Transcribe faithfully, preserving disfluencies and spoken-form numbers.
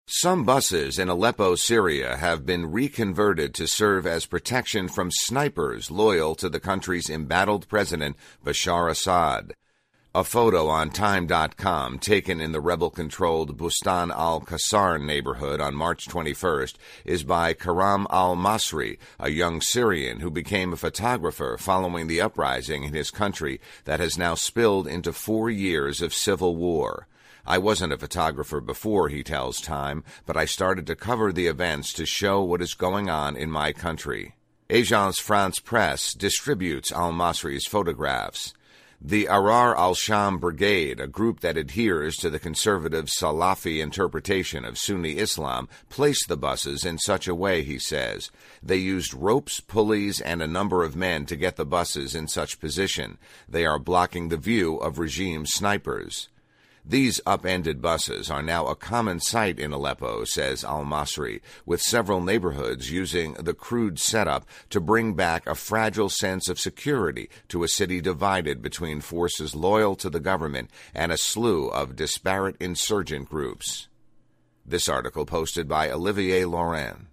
Some buses in Aleppo, Syria have been reconverted to serve as protection from snipers loyal to the country's embattled president, Bashar Assad. A photo on Time dot com taken in the rebel-controlled Bustan al-Qasar neighborhood on March twenty-first is by Karam al-Masri, a young Syrian who became a photographer following the uprising in his country that has now spilled into four years of civil war. I wasn't a photographer before, he tells Time, but I started to cover the events to show what is going on in my country. Agence France Presse distributes al-Masri's photographs. The Arar al-Sham Brigade, a group that adheres to the conservative Salafi interpretation of Sunni Islam, placed the buses in such a way, he says. They used ropes, pulleys, and a number of men to get the buses in such position. They are blocking the view of regime snipers. These upended buses are now a common sight in Aleppo, says al-Masri, with several neighborhoods using the crude setup to bring back a fragile sense of security to a city divided between forces loyal to the government and a slew of disparate insurgent groups. This article posted by Olivier Lauren.